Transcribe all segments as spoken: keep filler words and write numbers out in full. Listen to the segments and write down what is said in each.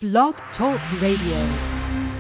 Blog Talk Radio.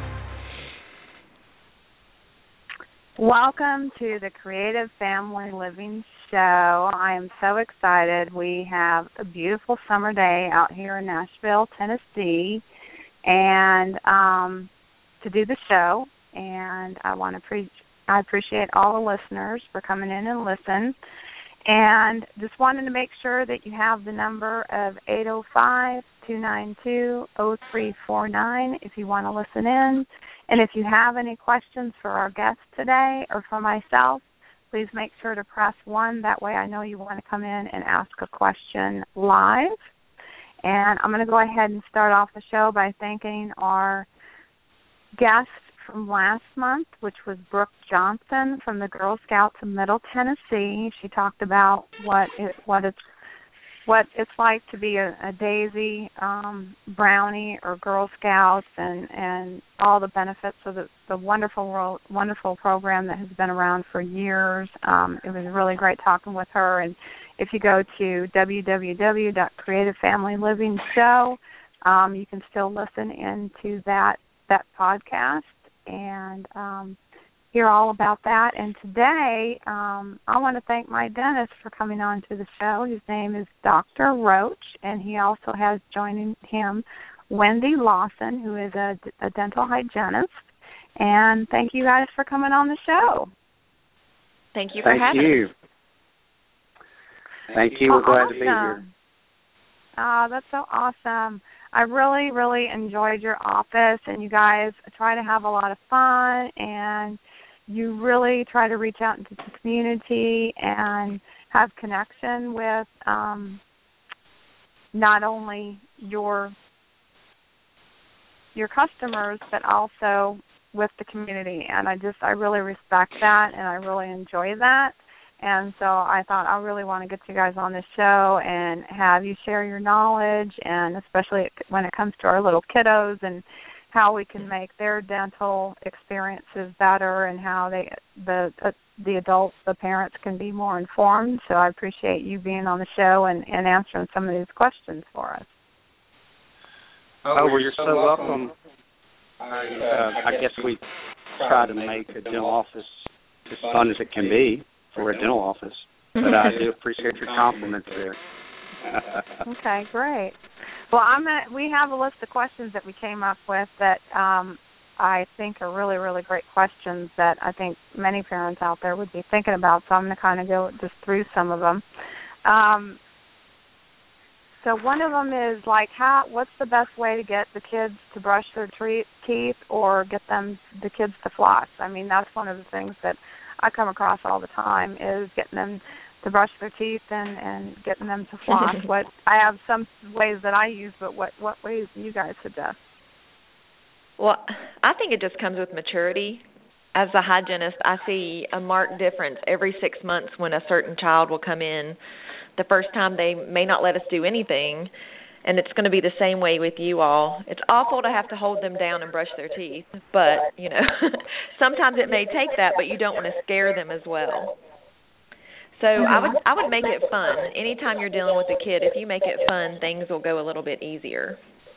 Welcome to the Creative Family Living Show. I am so excited. We have a beautiful summer day out here in Nashville, Tennessee, and um, to do the show. And I want to pre- I appreciate all the listeners for coming in and listen. And just wanted to make sure that you have the number of eight oh five, two nine two, oh three four nine if you want to listen in. And if you have any questions for our guests today or for myself, please make sure to press one. That way I know you want to come in and ask a question live. And I'm going to go ahead and start off the show by thanking our guest from last month, which was Brooke Johnson from the Girl Scouts of Middle Tennessee. She talked about what it, what it's what it's like to be a, a Daisy um, Brownie or Girl Scouts, and, and all the benefits of the, the wonderful wonderful program that has been around for years. Um, it was really great talking with her. And if you go to w w w dot creative family living show, um, you can still listen into that that podcast and um, hear all about that. And today, um, I want to thank my dentist for coming on to the show. His name is Doctor Roach, and he also has joining him Wendy Lawson, who is a, a dental hygienist. And thank you guys for coming on the show. Thank you for thank having you. us. Thank you. We're oh, glad awesome. to be here. Oh, that's so awesome. I really, really enjoyed your office, and you guys try to have a lot of fun, and you really try to reach out into the community and have connection with um, not only your your customers, but also with the community. And I just, I really respect that, and I really enjoy that. And so I thought I really want to get you guys on the show and have you share your knowledge, and especially when it comes to our little kiddos and how we can make their dental experiences better, and how they the uh, the adults, the parents, can be more informed. So I appreciate you being on the show and, and answering some of these questions for us. Oh, well, you're so welcome. Uh, I guess we try to make a dental office as fun as it can be for a dental office, but I do appreciate your compliments there. Okay, great. Well, I'm gonna, we have a list of questions that we came up with that um, I think are really, really great questions that I think many parents out there would be thinking about, so I'm going to kind of go just through some of them. Um, so one of them is, like, how? what's the best way to get the kids to brush their tre- teeth or get them the kids to floss? I mean, that's one of the things that I come across all the time, is getting them to brush their teeth and, and getting them to floss. What I have some ways that I use, but what, what ways do you guys suggest? Well, I think it just comes with maturity. As a hygienist, I see a marked difference every six months when a certain child will come in. The first time they may not let us do anything, and it's going to be the same way with you all. It's awful to have to hold them down and brush their teeth, but, you know, sometimes it may take that, but you don't want to scare them as well. So I would I would make it fun. Anytime you're dealing with a kid, if you make it fun, things will go a little bit easier.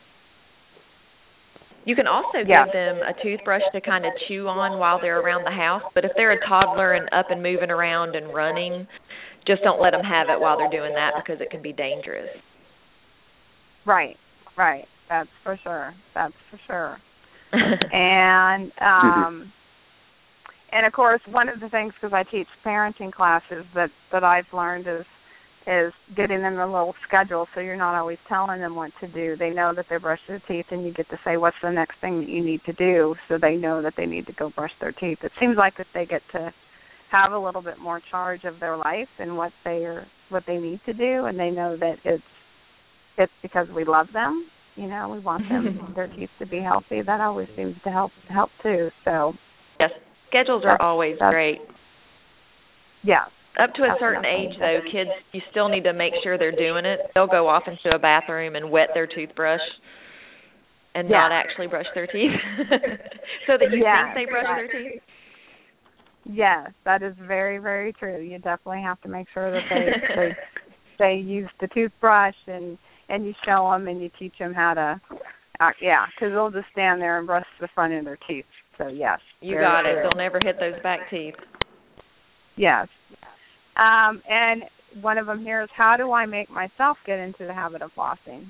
You can also yeah. give them a toothbrush to kind of chew on while they're around the house, but if they're a toddler and up and moving around and running, just don't let them have it while they're doing that, because it can be dangerous. Right, right. That's for sure. That's for sure. and, um, and, of course, one of the things, because I teach parenting classes, that, that I've learned is is getting them a little schedule, so you're not always telling them what to do. They know that they're brushing their teeth, and you get to say, what's the next thing that you need to do, so they know that they need to go brush their teeth. It seems like that they get to have a little bit more charge of their life and what they are, what they need to do, and they know that it's it's because we love them. You know, we want them their teeth to be healthy. That always seems to help help too. So yes, schedules are always great. Yeah. Up to a certain age, though, kids, you still need to make sure they're doing it. They'll go off into a bathroom and wet their toothbrush and yeah. not actually brush their teeth so that you yeah. think they brush their teeth. Yes, that is very, very true. You definitely have to make sure that they they, they use the toothbrush, and, and you show them and you teach them how to Uh, yeah, because they'll just stand there and brush the front of their teeth. So, yes. You got it. They'll never hit those back teeth. Yes. Um, and one of them here is, how do I make myself get into the habit of flossing?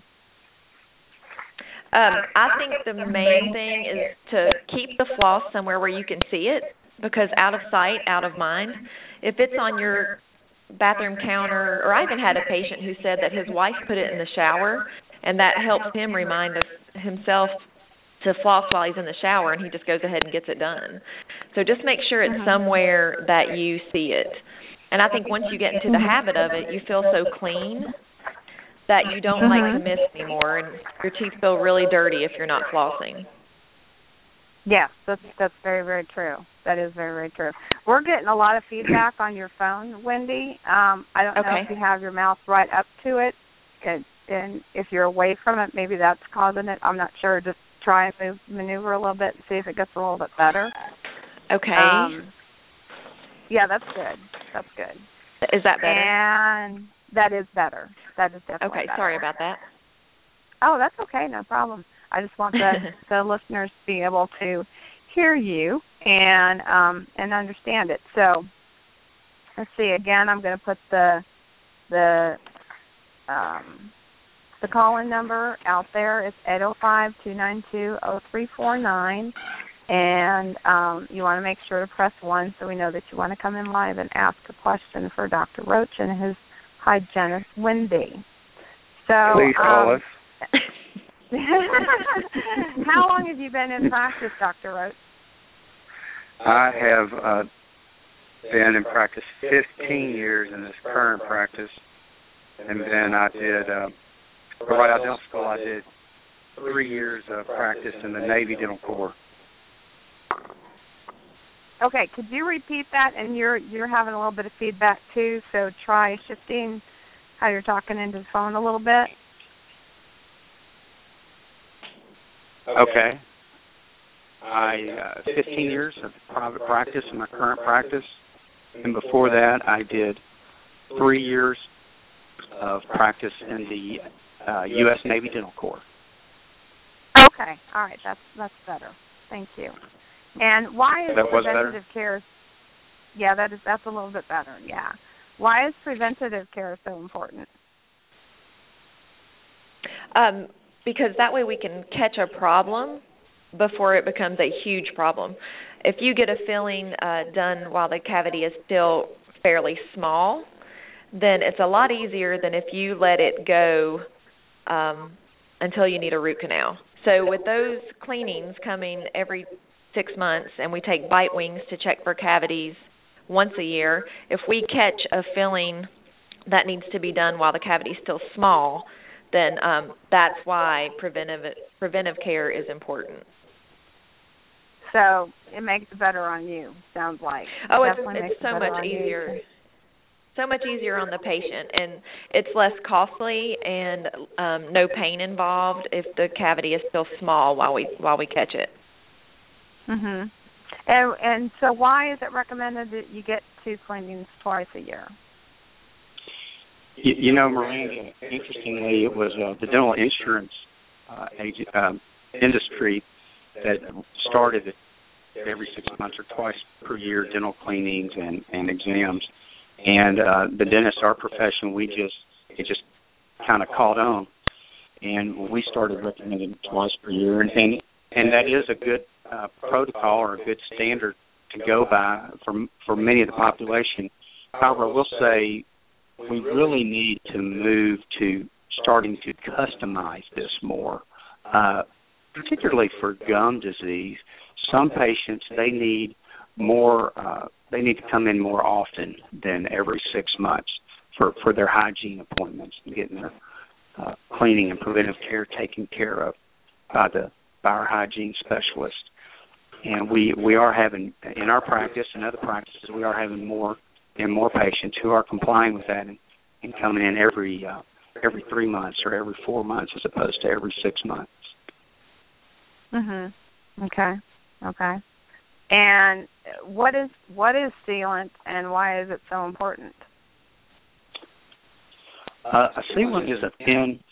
Um, I think the main thing is to keep the floss somewhere where you can see it, because out of sight, out of mind. If it's on your bathroom counter, or I even had a patient who said that his wife put it in the shower, and that helps him remind us, himself to floss while he's in the shower, and he just goes ahead and gets it done. So just make sure it's somewhere that you see it. And I think once you get into the habit of it, you feel so clean that you don't mm-hmm. like to miss anymore, and your teeth feel really dirty if you're not flossing. Yes, that's that's very, very true. That is very, very true. We're getting a lot of feedback on your phone, Wendy. Um, I don't okay. know if you have your mouth right up to it, and, and if you're away from it, maybe that's causing it. I'm not sure. Just try and move, maneuver a little bit and see if it gets a little bit better. Okay. Um, yeah, that's good. That's good. Is that better? And that is better. That is definitely okay. better. Sorry about that. Oh, that's okay. No problem. I just want the, the listeners to be able to hear you and um, and understand it. So let's see. Again, I'm going to put the the um, the call-in number out there. It's eight oh five, two nine two, oh three four nine. And um, you want to make sure to press one so we know that you want to come in live and ask a question for Doctor Roach and his hygienist, Wendy. So, Please call um, us. How long have you been in practice, Doctor Roach? I have uh, been in practice fifteen years in this current practice, and then I did, uh, right out of dental school, I did three years of practice in the Navy Dental Corps. Okay, could you repeat that? And you're you're having a little bit of feedback too, so try shifting how you're talking into the phone a little bit. Okay. I uh, fifteen years of private practice in my current practice, and before that, I did three years of practice in the uh, U S Navy Dental Corps. Okay, all right, that's that's better. Thank you. And why is that was preventative better? care? Yeah, that is that's a little bit better. Yeah. Why is preventative care so important? Um, because that way we can catch a problem before it becomes a huge problem. If you get a filling uh, done while the cavity is still fairly small, then it's a lot easier than if you let it go um, until you need a root canal. So with those cleanings coming every six months, and we take bite wings to check for cavities once a year, if we catch a filling that needs to be done while the cavity is still small, then um, that's why preventive preventive care is important. So it makes it better on you, sounds like. Oh, it's, Definitely it's so it much easier. So much easier on the patient, and it's less costly and um, no pain involved if the cavity is still small while we while we catch it. Mhm. And and so why is it recommended that you get two cleanings twice a year? You, you know, Miranda, interestingly, it was uh, the dental insurance uh, agent, um, industry that started it every six months or twice per year, dental cleanings and, and exams. And uh, the dentists, our profession, we just, it just kind of caught on. And we started recommending twice per year. And, and, and that is a good uh, protocol or a good standard to go by for, for many of the population. However, I will say we really need to move to starting to customize this more, uh, particularly for gum disease. Some patients, they need more, uh, they need to come in more often than every six months for, for their hygiene appointments and getting their uh, cleaning and preventive care taken care of by the by our hygiene specialist. And we, we are having, in our practice and other practices, we are having more and more patients who are complying with that and, and coming in every uh, every three months or every four months as opposed to every six months. Mhm. Okay. Okay. And what is what is sealant and why is it so important? Uh, a sealant is a thin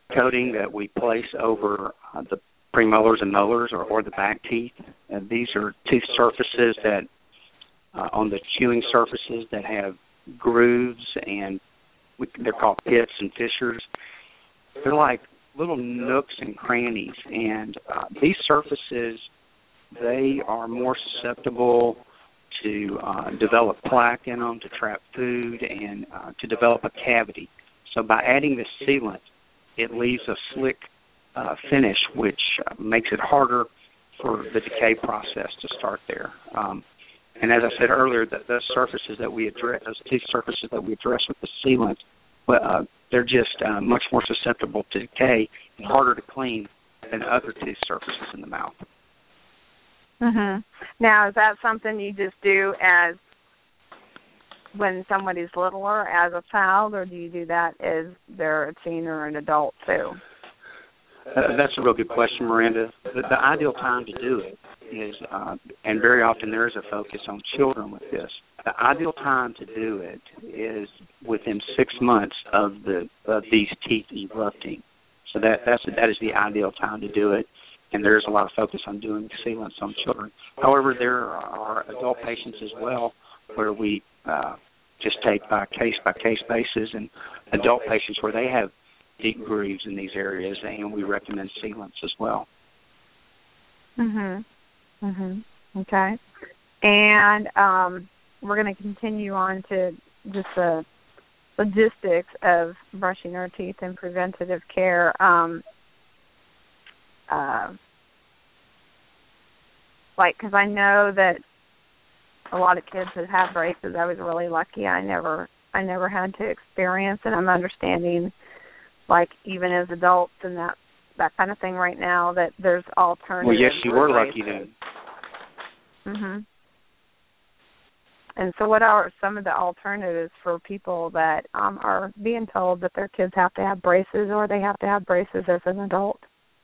coating that we place over uh, the premolars and molars or, or the back teeth. And these are tooth surfaces that, uh, on the chewing surfaces that have grooves, and we, they're called pits and fissures. They're like little nooks and crannies, and uh, these surfaces, they are more susceptible to uh, develop plaque in them, to trap food, and uh, to develop a cavity. So by adding this sealant, it leaves a slick uh, finish, which uh, makes it harder for the decay process to start there. Um, and as I said earlier, that those surfaces that we address, those tooth surfaces that we address with the sealant, well, uh, they're just uh, much more susceptible to decay and harder to clean than other tooth surfaces in the mouth. Mhm. Now, is that something you just do as when somebody's littler, as a child, or do you do that as they're a teen or an adult too? Uh, that's a real good question, Miranda. The, the ideal time to do it is, uh, and very often there is a focus on children with this. The ideal time to do it is within six months of the of these teeth erupting. So that that's that is the ideal time to do it. And there's a lot of focus on doing sealants on children. However, there are adult patients as well where we uh, just take by case-by-case basis, and adult patients where they have deep grooves in these areas, and we recommend sealants as well. Mhm. Mhm. Okay. And um, we're going to continue on to just the logistics of brushing our teeth and preventative care. Um, Uh, like, because I know that a lot of kids that have braces, I was really lucky. I never, I never had to experience it. I'm understanding, like, even as adults and that that kind of thing right now, that there's alternatives. Well, yes, you were braces. lucky then. Mhm. And so, what are some of the alternatives for people that um, are being told that their kids have to have braces, or they have to have braces as an adult?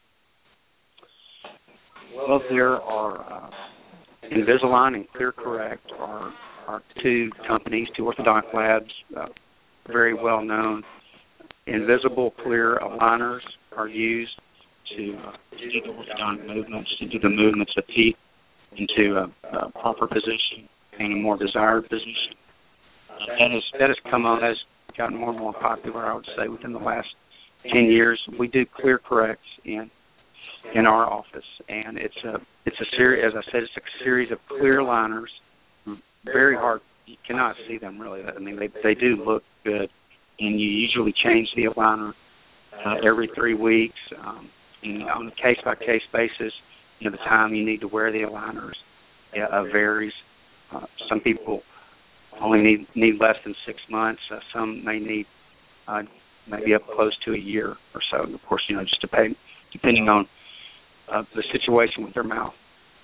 Well, there are uh, Invisalign and ClearCorrect are, are two companies, two orthodontic labs, uh, very well known. Invisible clear aligners are used to uh, do the orthodontic movements, to do the movements of teeth into a, a proper position and a more desired position. Uh, that has that has come on, has gotten more and more popular, I would say, within the last ten years. We do ClearCorrect in in our office, and it's a it's a series, as I said, it's a series of clear aligners. Very hard, you cannot see them really. I mean, they they do look good, and you usually change the aligner uh, every three weeks. Um, and on a case by case basis, you know, the time you need to wear the aligners uh, varies. Uh, some people only need need less than six months. Uh, some may need uh, maybe up close to a year or so. Of course, you know, just depend, depending on Uh, the situation with their mouth.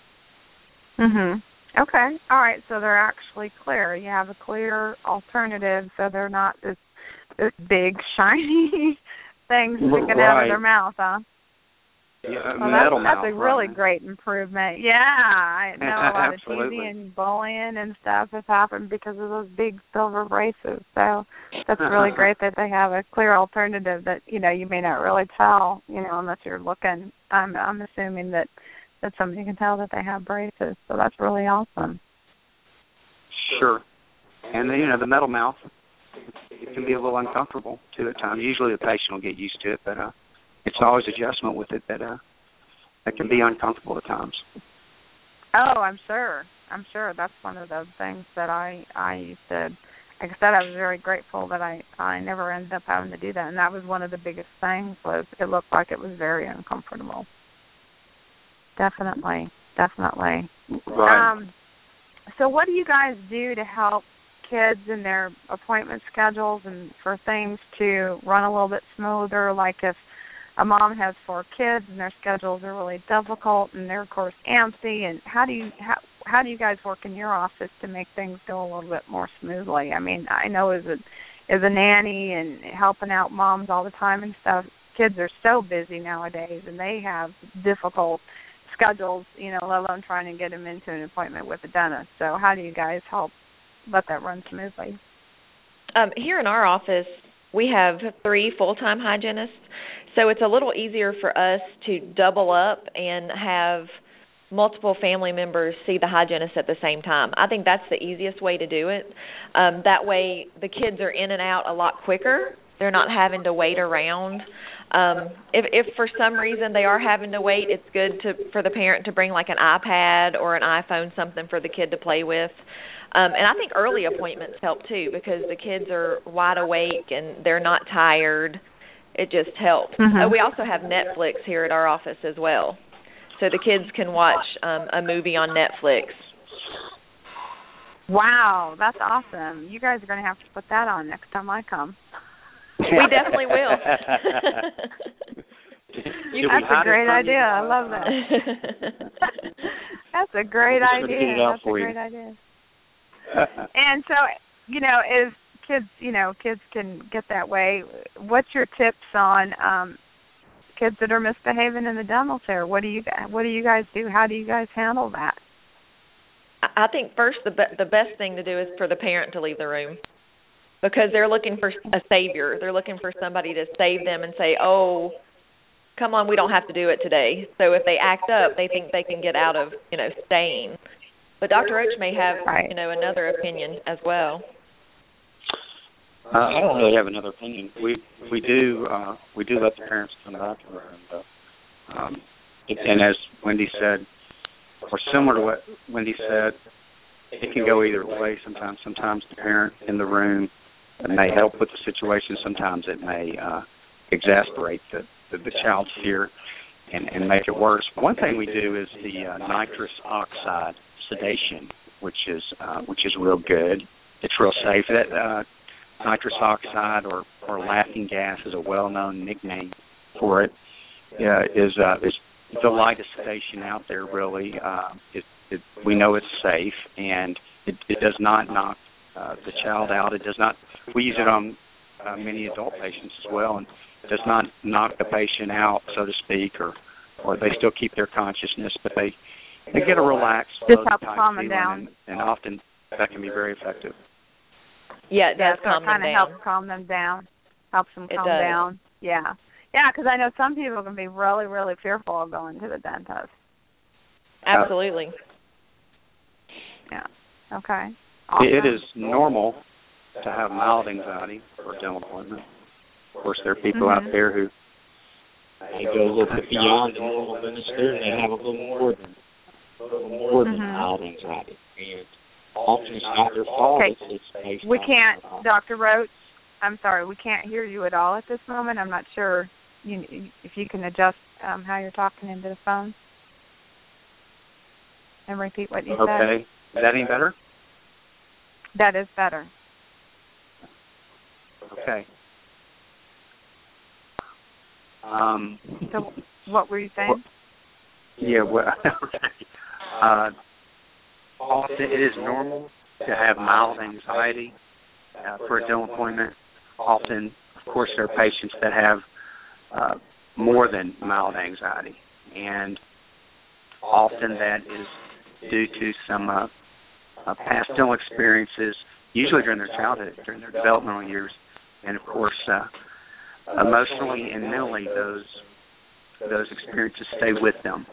Mhm. Okay. All right. So they're actually clear. You have a clear alternative, so they're not this this big shiny thing sticking right. out of their mouth, huh? Yeah, well, metal that's, mouth. That's a really right. great improvement. Yeah, I know a lot of Absolutely. teasing and bullying and stuff has happened because of those big silver braces. So that's really great that they have a clear alternative that, you know, you may not really tell, you know, unless you're looking. I'm I'm assuming that, that somebody can tell that they have braces. So that's really awesome. Sure. And, you know, the metal mouth, it can be a little uncomfortable, too, at times. Usually the patient will get used to it, but uh, it's always adjustment with it that uh, that can be uncomfortable at times. Oh, I'm sure. I'm sure. That's one of the things that I, I used to, like I said, I was very grateful that I, I never ended up having to do that. And that was one of the biggest things, was it looked like it was very uncomfortable. Definitely. Definitely. Right. Um, so what do you guys do to help kids in their appointment schedules and for things to run a little bit smoother? Like if a mom has four kids and their schedules are really difficult and they're, of course, antsy, and how do you how, how do you guys work in your office to make things go a little bit more smoothly? I mean, I know as a as a nanny and helping out moms all the time and stuff, kids are so busy nowadays and they have difficult schedules, you know, let alone trying to get them into an appointment with a dentist. So how do you guys help let that run smoothly? Um, here in our office, we have three full-time hygienists. So it's a little easier for us to double up and have multiple family members see the hygienist at the same time. I think that's the easiest way to do it. Um, that way the kids are in and out a lot quicker. They're not having to wait around. Um, if, if for some reason they are having to wait, it's good to for the parent to bring like an iPad or an iPhone, something for the kid to play with. Um, and I think early appointments help too, because the kids are wide awake and they're not tired. It just helps. Mm-hmm. Uh, we also have Netflix here at our office as well, so the kids can watch um, a movie on Netflix. Wow, that's awesome. You guys are going to have to put that on next time I come. We definitely will. you, that's a great idea. I love that. That's a great idea. That's a great idea. And so, you know, as kids, you know, kids can get that way. What's your tips on um, kids that are misbehaving in the dental chair? What do you What do you guys do? How do you guys handle that? I think first the be- the best thing to do is for the parent to leave the room, because they're looking for a savior. They're looking for somebody to save them and say, "Oh, come on, we don't have to do it today." So if they act up, they think they can get out of, you know, staying. But Doctor Roach may have, right. you know, another opinion as well. Uh, I don't really have another opinion. We we do uh, we do let the parents come back in the room, though. Um, and as Wendy said, or similar to what Wendy said, it can go either way. Sometimes, sometimes the parent in the room may help with the situation. Sometimes it may uh, exasperate the, the, the child's fear and, and make it worse. One thing we do is the uh, nitrous oxide sedation, which is uh, which is real good. It's real safe. That uh, nitrous oxide or, or laughing gas is a well-known nickname for it. Uh, is uh, is the lightest sedation out there. Really, uh, it, it, we know it's safe, and it, it does not knock uh, the child out. It does not. We use it on uh, many adult patients as well, and it does not knock the patient out, so to speak, or or they still keep their consciousness, but they they get a relaxed, just slow helps type calm them feeling, down, and, and often that can be very effective. Yeah, it does yeah, so calm it kind them of down. helps calm them down. Helps them It calm does. down. Yeah, yeah, because I know some people can be really, really fearful of going to the dentist. Absolutely. Yeah. Okay. Awesome. It is normal to have mild anxiety for a dental appointment. Of course, there are people mm-hmm. out there who they go a little bit beyond the normal limits there, and they have a little more than a little more than mm-hmm. mild anxiety. And often it's not their fault. Okay. It's, it's based we on can't, uh, Doctor Roach. I'm sorry, we can't hear you at all at this moment. I'm not sure you, if you can adjust um, how you're talking into the phone and repeat what you said. Okay. Is that any better? That is better. Okay. Um, So what were you saying? Well, yeah, well, uh, often it is normal to have mild anxiety uh, for a dental appointment. Often, of course, there are patients that have uh, more than mild anxiety, and often that is due to some uh, uh, past dental experiences, usually during their childhood, during their developmental years, and of course, uh, emotionally and mentally, those those experiences stay with them.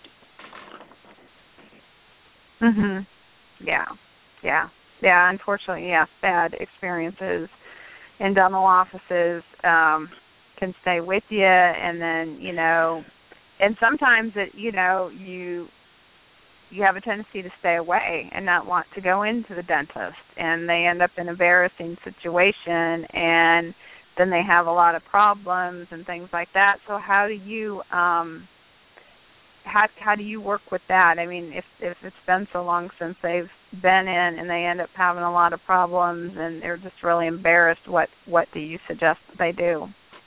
Mhm. Yeah. Yeah. Yeah. Unfortunately, yes. Bad experiences in dental offices um, can stay with you, and then you know, and sometimes it, you know, you you have a tendency to stay away and not want to go into the dentist, and they end up in an embarrassing situation, and then they have a lot of problems and things like that. So how do you um, how how do you work with that? I mean, if if it's been so long since they've been in and they end up having a lot of problems and they're just really embarrassed, what what do you suggest that they do?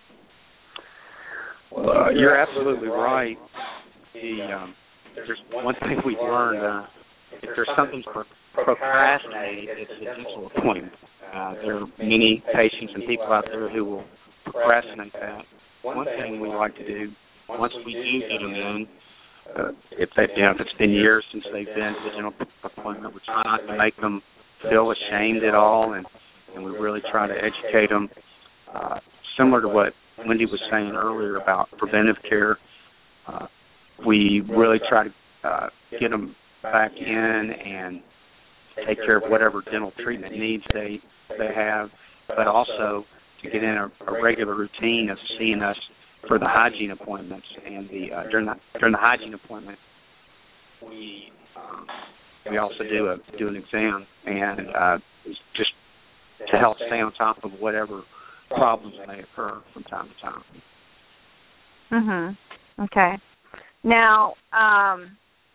Well, uh, you're absolutely right. The um, there's one thing we've learned: uh, if there's something to procrastinate, it's a dental appointment. Uh, there are many patients and people out there who will procrastinate that. One thing we like to do once we do get them in, uh, if they, you know, if it's been years since they've been to the dental appointment, we try not to make them feel ashamed at all, and, and we really try to educate them, uh, similar to what Wendy was saying earlier about preventive care, uh, we really try to uh, get them back in and take care of whatever dental treatment needs they they have, but also to get in a, a regular routine of seeing us for the hygiene appointments. And the uh, during the during the hygiene appointment, we um, we also do a do an exam and uh, just to help stay on top of whatever problems may occur from time to time. Mhm. Okay. Now, um,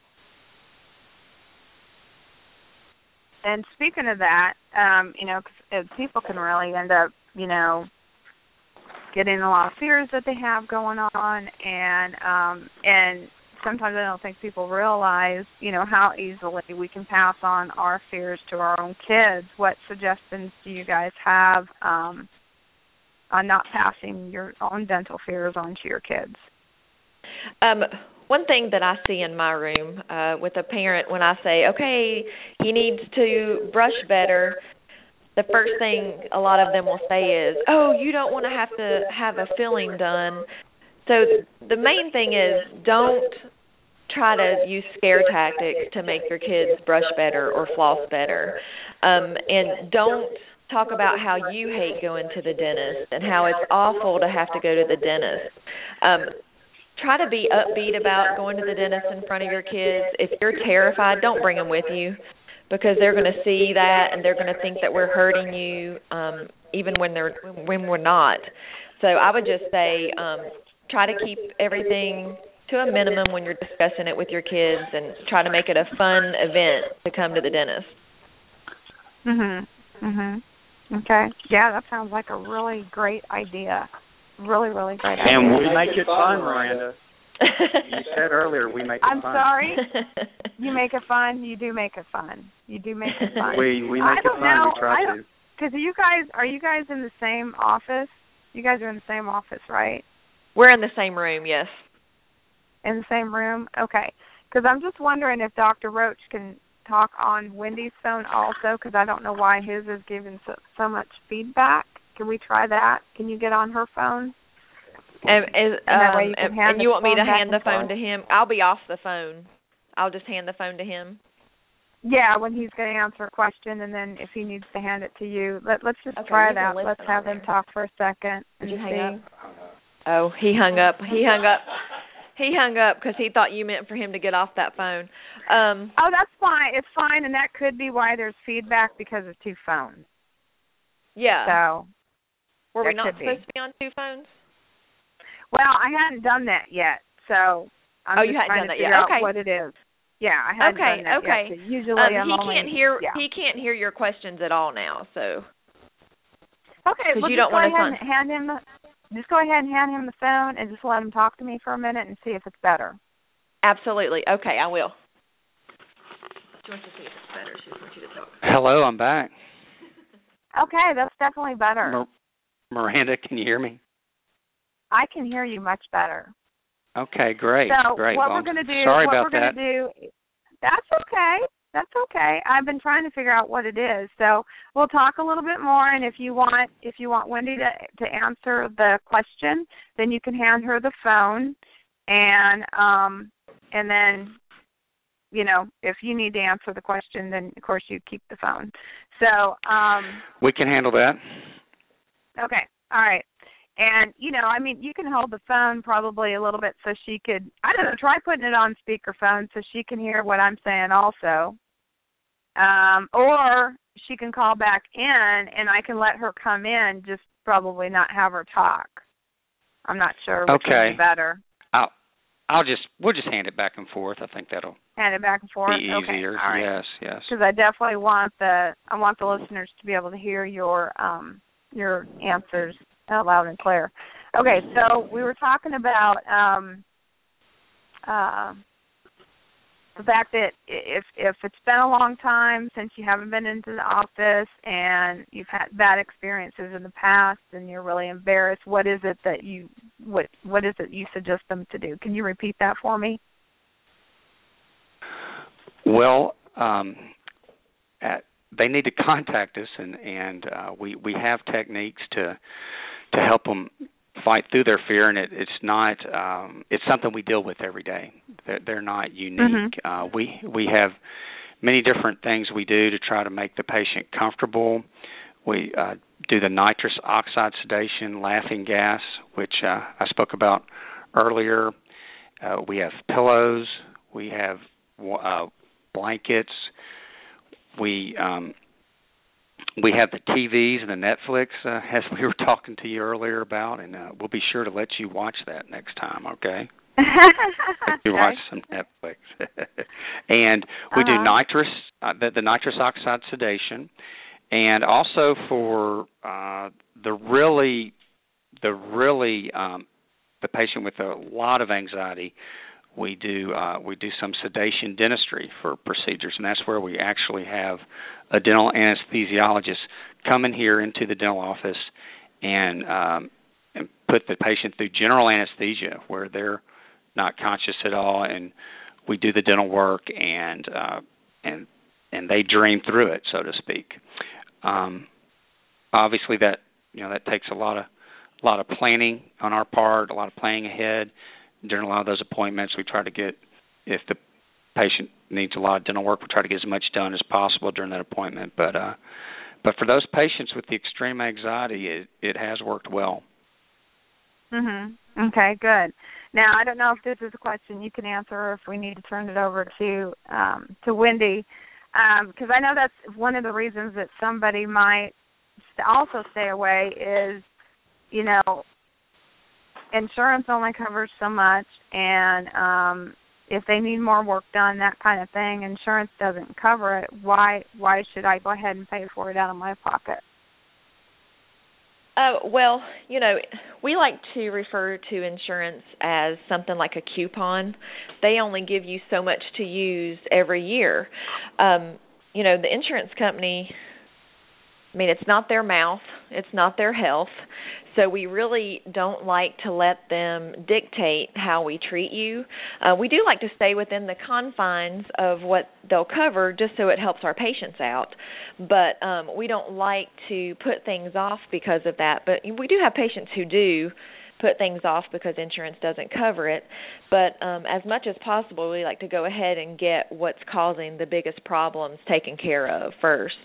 and speaking of that, um, you know, 'cause people can really end up, you know, getting a lot of fears that they have going on, and um, and sometimes I don't think people realize, you know, how easily we can pass on our fears to our own kids. What suggestions do you guys have um, on not passing your own dental fears on to your kids? Um, one thing that I see in my room uh, with a parent, when I say, okay, he needs to brush better, the first thing a lot of them will say is, oh, you don't want to have to have a filling done. So the main thing is, don't try to use scare tactics to make your kids brush better or floss better. Um, and don't talk about how you hate going to the dentist and how it's awful to have to go to the dentist. Um, try to be upbeat about going to the dentist in front of your kids. If you're terrified, don't bring them with you, because they're going to see that and they're going to think that we're hurting you, um, even when they're when we're not. So I would just say um, try to keep everything to a minimum when you're discussing it with your kids, and try to make it a fun event to come to the dentist. Mhm. Mhm. Okay. Yeah, that sounds like a really great idea. Really, really great idea. And we make it fun, Miranda. You said earlier we make it I'm fun. I'm sorry. You make it fun. You do make it fun. You do make it fun. we we make I it don't fun. know. We try I to. Because you guys are you guys in the same office? You guys are in the same office, right? We're in the same room, yes. In the same room? Okay. Because I'm just wondering if Doctor Roach can talk on Wendy's phone also, because I don't know why his is giving so, so much feedback. Can we try that? Can you get on her phone? And, and, and that way um, you can and, hand and the you want me phone to back hand the and phone forth? to him? I'll be off the phone. I'll just hand the phone to him. Yeah, when he's going to answer a question, and then if he needs to hand it to you, let, let's just Okay, try you it can out. listen Let's have on him there. talk for a second Did and you see. hang up? Oh, he hung up. He hung up. He hung up because he thought you meant for him to get off that phone. Um, oh, that's fine. It's fine, and that could be why there's feedback because of two phones. yeah. So, Were we that not could be. supposed to be on two phones? well, I hadn't done that yet, so I'm Oh, just you hadn't trying done to that yet. figure out Okay. what it is. Yeah, I hadn't Okay, done that okay. yet. So usually Um, I'm he only, can't hear. yeah. He can't hear your questions at all now. So. Okay, well, you just don't go want ahead us and hand him the, just go ahead and hand him the phone and just let him talk to me for a minute and see if it's better. Absolutely. Okay, I will. She wants to see if it's better. She just wants you to talk. Hello, I'm back. Okay, that's definitely better. Mir- Miranda, can you hear me? I can hear you much better. Okay, great, So great. what well, we're going to do, sorry what about we're that. going to do, that's okay. That's okay. I've been trying to figure out what it is. So we'll talk a little bit more, and if you want, if you want Wendy to to answer the question, then you can hand her the phone, and um, and then, you know, if you need to answer the question, then of course you keep the phone. So um, We can handle that. okay, all right. And, you know, I mean, you can hold the phone probably a little bit so she could, I don't know, try putting it on speakerphone so she can hear what I'm saying also. Um, or she can call back in and I can let her come in, just probably not have her talk. I'm not sure which Okay. would be better. I'll, I'll just, we'll just hand it back and forth. I think that'll Hand it back and forth? be easier. Okay. All right. Yes, yes. Because I definitely want the, I want the listeners to be able to hear your, um, your answers out loud and clear. Okay, so we were talking about um, uh, the fact that if if it's been a long time since you haven't been into the office and you've had bad experiences in the past and you're really embarrassed, what is it that you what what is it you suggest them to do? Can you repeat that for me? Well, um, at, they need to contact us, and and uh, we we have techniques to to help them fight through their fear, and it, it's not um, it's something we deal with every day. They're, they're not unique. Mm-hmm. Uh, we we have many different things we do to try to make the patient comfortable. We uh, do the nitrous oxide sedation, laughing gas, which uh, I spoke about earlier. Uh, we have pillows. We have uh, blankets. We um, we have the T Vs and the Netflix, uh, as we were talking to you earlier about, and uh, we'll be sure to let you watch that next time, okay? You watch some Netflix. And we uh-huh. do nitrous, uh, the, the nitrous oxide sedation, and also for uh, the really, the really, um, the patient with a lot of anxiety, we do uh, we do some sedation dentistry for procedures, and that's where we actually have a dental anesthesiologist come in here into the dental office and, um, and put the patient through general anesthesia, where they're not conscious at all, and we do the dental work, and uh, and and they dream through it, so to speak. Um, obviously, that you know that takes a lot of a lot of planning on our part, a lot of planning ahead. During a lot of those appointments, we try to get, if the patient needs a lot of dental work, we try to get as much done as possible during that appointment. But uh, but for those patients with the extreme anxiety, it, it has worked well. Mhm. Okay, good. Now, I don't know if this is a question you can answer, or if we need to turn it over to um, to Wendy, because um, I know that's one of the reasons that somebody might also stay away is, you know, insurance only covers so much, and um, if they need more work done, that kind of thing, insurance doesn't cover it. Why why should I go ahead and pay for it out of my pocket? Uh, well, you know, we like to refer to insurance as something like a coupon. They only give you so much to use every year. Um, you know, the insurance company, I mean, it's not their mouth, it's not their health, so we really don't like to let them dictate how we treat you. Uh, we do like to stay within the confines of what they'll cover just so it helps our patients out, but um, we don't like to put things off because of that. But we do have patients who do put things off because insurance doesn't cover it, but um, as much as possible, we like to go ahead and get what's causing the biggest problems taken care of first.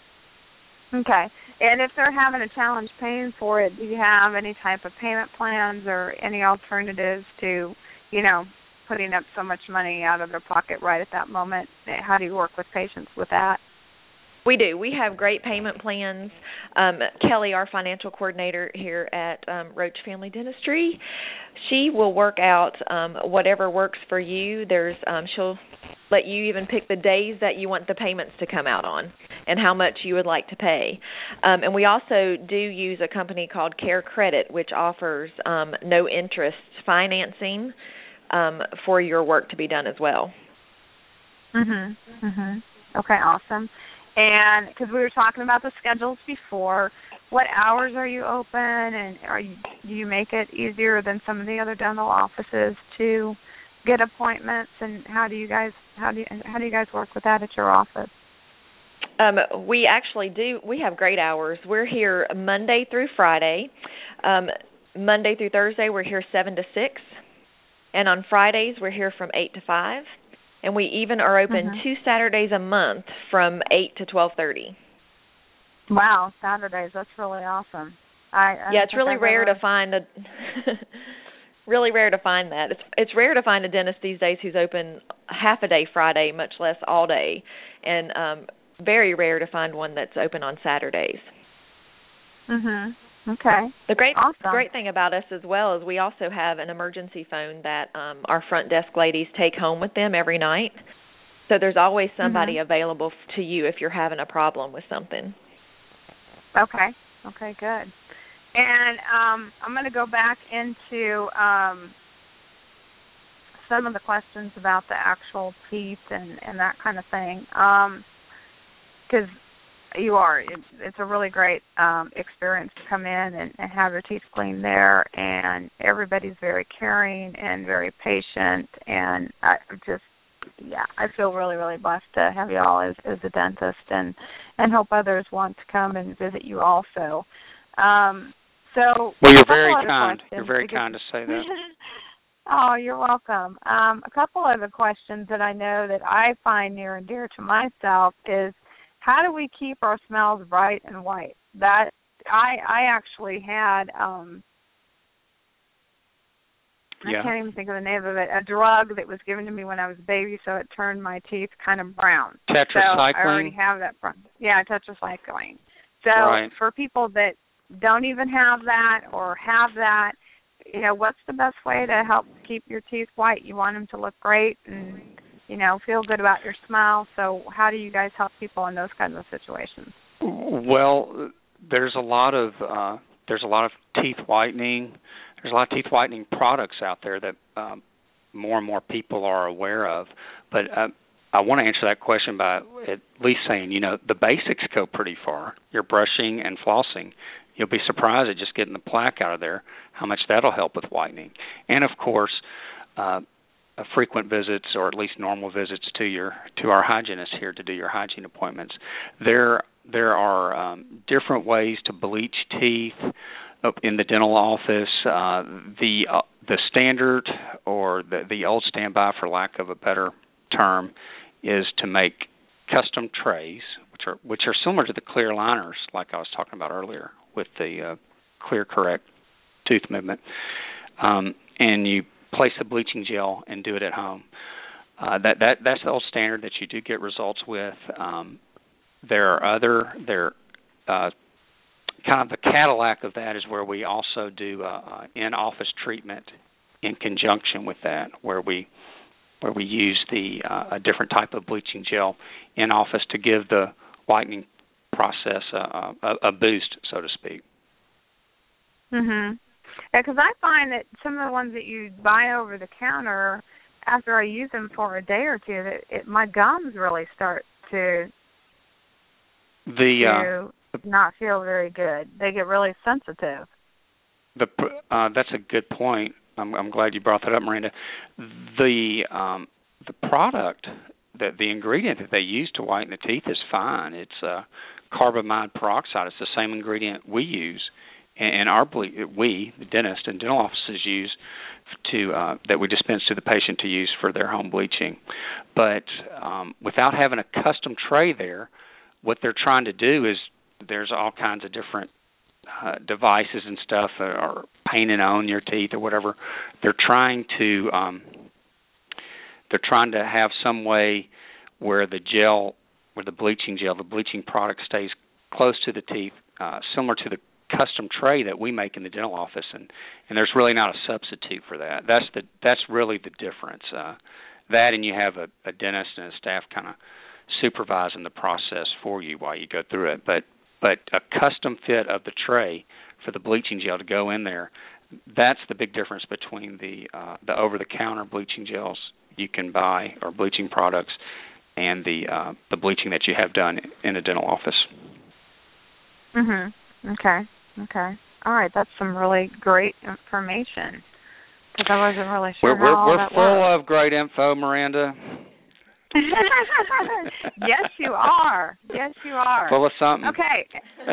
Okay. And if they're having a challenge paying for it, do you have any type of payment plans or any alternatives to, you know, putting up so much money out of their pocket right at that moment? How do you work with patients with that? We do. We have great payment plans. Um, Kelly, our financial coordinator here at um, Roach Family Dentistry, she will work out um, whatever works for you. There's, um, she'll let you even pick the days that you want the payments to come out on and how much you would like to pay. Um, and we also do use a company called Care Credit, which offers um, no interest financing um, for your work to be done as well. Mhm. Mhm. Okay. Awesome. And because we were talking about the schedules before, what hours are you open, and are you, do you make it easier than some of the other dental offices to get appointments? And how do you guys how do you, how do you guys work with that at your office? Um, we actually do. We have great hours. We're here Monday through Friday. Um, Monday through Thursday, we're here seven to six, and on Fridays, we're here from eight to five. And we even are open mm-hmm. two Saturdays a month from eight to twelve thirty. Wow, Saturdays, that's really awesome. I, I yeah, it's really rare to find a really rare to find that. It's it's rare to find a dentist these days who's open half a day Friday, much less all day, and um, very rare to find one that's open on Saturdays. Mhm. Okay. The great awesome. great thing about us as well is we also have an emergency phone that um, our front desk ladies take home with them every night. So there's always somebody mm-hmm. available to you if you're having a problem with something. Okay. Okay, good. And um, I'm going to go back into um, some of the questions about the actual teeth and, and that kind of thing. Because um, you are, it, it's a really great um, experience to come in and, and have your teeth cleaned there, and everybody's very caring and very patient, and I just, yeah, I feel really, really blessed to have you all as, as a dentist, and, and hope others want to come and visit you also. Um, So well, you're a couple very other kind. questions You're very because- kind to say that. Oh, you're welcome. Um, a couple other questions that I know that I find near and dear to myself is, how do we keep our smells bright and white? That I I actually had um, Yeah. I can't even think of the name of it, a drug that was given to me when I was a baby, so it turned my teeth kind of brown. Tetracycline? So I already have that. From, yeah, tetracycline. So Right. for people that don't even have that or have that, you know, what's the best way to help keep your teeth white? You want them to look great and, you know, feel good about your smile. So how do you guys help people in those kinds of situations? Well, there's a lot of uh, there's a lot of teeth whitening. There's a lot of teeth whitening products out there that um, more and more people are aware of. But uh, I want to answer that question by at least saying, you know, the basics go pretty far. You're brushing and flossing. You'll be surprised at just getting the plaque out of there, how much that'll help with whitening. And, of course, uh, frequent visits, or at least normal visits to your to our hygienist here to do your hygiene appointments. There there are um, different ways to bleach teeth in the dental office. Uh, the uh, the standard, or the, the old standby, for lack of a better term, is to make custom trays, which are which are similar to the clear liners, like I was talking about earlier, with the uh, Clear Correct tooth movement. Um, and you place the bleaching gel and do it at home. Uh, that that that's the old standard that you do get results with. Um, there are other there uh, kind of the Cadillac of that is where we also do uh, uh, in-office treatment in conjunction with that, where we where we use the uh, a different type of bleaching gel in office to give the whitening process a, a, a boost, so to speak. Mhm. Yeah, because I find that some of the ones that you buy over the counter, after I use them for a day or two, that it, my gums really start to the to uh, not feel very good. They get really sensitive. The uh, that's a good point. I'm, I'm glad you brought that up, Miranda. The um, the product, that the ingredient that they use to whiten the teeth is fine. It's uh, carbamide peroxide. It's the same ingredient we use, and our ble- we, the dentist and dental offices, use to uh, that we dispense to the patient to use for their home bleaching. But um, without having a custom tray there, what they're trying to do is there's all kinds of different uh, devices and stuff, uh, or painting on your teeth or whatever. They're trying to um, they're trying to have some way where the gel, where the bleaching gel, the bleaching product stays close to the teeth, uh, similar to the custom tray that we make in the dental office, and, and there's really not a substitute for that. That's the that's really the difference. Uh, that and you have a, a dentist and a staff kind of supervising the process for you while you go through it. But but a custom fit of the tray for the bleaching gel to go in there, that's the big difference between the uh, the over-the-counter bleaching gels you can buy, or bleaching products, and the uh, the bleaching that you have done in a dental office. Mhm. Okay. Okay. All right. That's some really great information, because I wasn't really sure We're how we're, all we're that full works. of great info, Miranda. Yes, you are. Yes, you are. Full of something. Okay.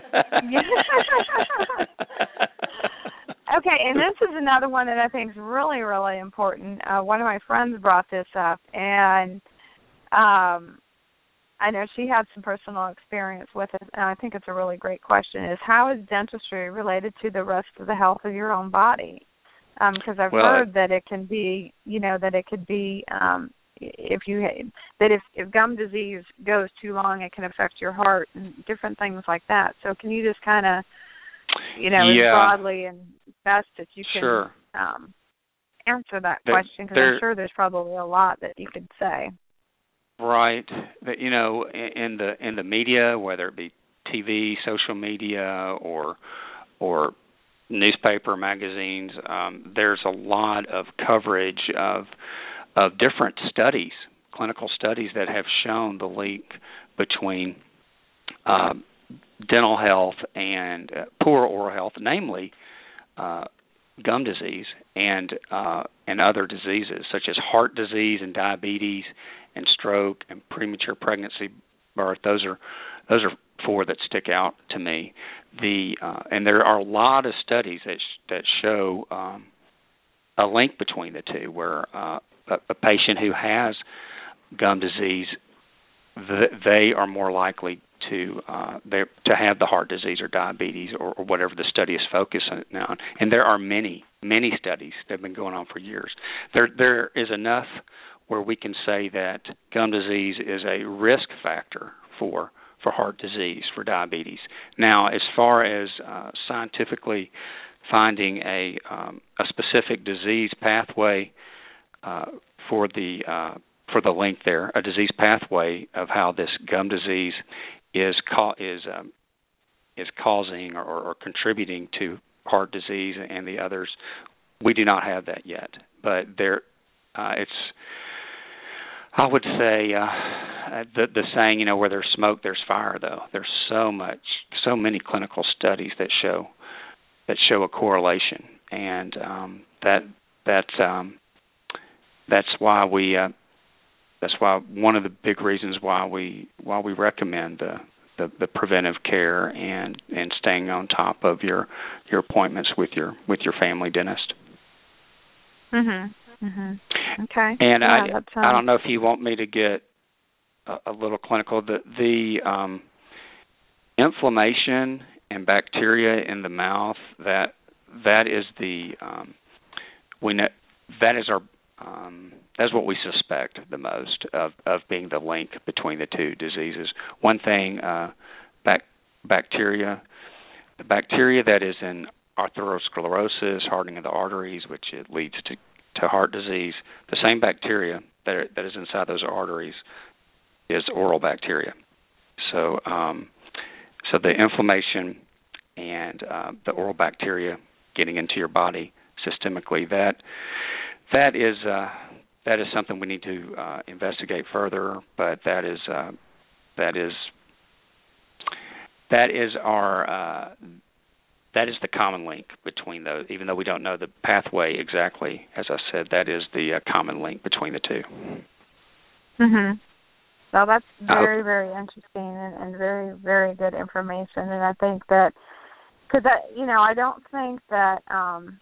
Okay, and this is another one that I think is really, really important. Uh, one of my friends brought this up, and um, I know she had some personal experience with it, and I think it's a really great question, is how is dentistry related to the rest of the health of your own body? Because um, I've well, heard that it can be, you know, that it could be, um, if you, that if, if gum disease goes too long, it can affect your heart and different things like that. So can you just kind of, you know, yeah. as broadly and best as you can sure. um, answer that there, question, because I'm sure there's probably a lot that you could say. Right. That, you know, in the in the media, whether it be T V, social media, or or newspaper, magazines, um, there's a lot of coverage of of different studies, clinical studies that have shown the link between uh, dental health and uh, poor oral health, namely uh, gum disease and uh, and other diseases such as heart disease and diabetes and stroke and premature pregnancy, birth. Those are those are four that stick out to me. The uh, and there are a lot of studies that sh- that show um, a link between the two, where uh, a, a patient who has gum disease, th- they are more likely to uh, to have the heart disease or diabetes or, or whatever the study is focusing on. And there are many, many studies that have been going on for years. There, there is enough where we can say that gum disease is a risk factor for for heart disease, for diabetes. Now, as far as uh, scientifically finding a um, a specific disease pathway uh, for the uh, for the link there, a disease pathway of how this gum disease is ca- is um, is causing or, or contributing to heart disease and the others, we do not have that yet. But there, uh, it's I would say uh, the the saying, you know, where there's smoke, there's fire. Though there's so much, so many clinical studies that show that show a correlation, and um, that that's um, that's why we uh, that's why one of the big reasons why we why we recommend the, the, the preventive care and, and staying on top of your your appointments with your with your family dentist. Mhm. Mhm. Okay. And yeah, I sounds... I don't know if you want me to get a, a little clinical. The the um, inflammation and bacteria in the mouth, that that is the um, we know, that is our um, that's what we suspect the most of, of being the link between the two diseases. One thing, uh, bac- bacteria, the bacteria that is in atherosclerosis, hardening of the arteries, which it leads to, to heart disease. The same bacteria that are, that is inside those arteries is oral bacteria. So, um, so the inflammation and uh, the oral bacteria getting into your body systemically, that that is uh, that is something we need to uh, investigate further. But that is uh, that is that is our uh, that is the common link between those. Even though we don't know the pathway exactly, as I said, that is the uh, common link between the two. Mhm. So that's very, very interesting and, and very, very good information. And I think that, because I, you know, I don't think that um,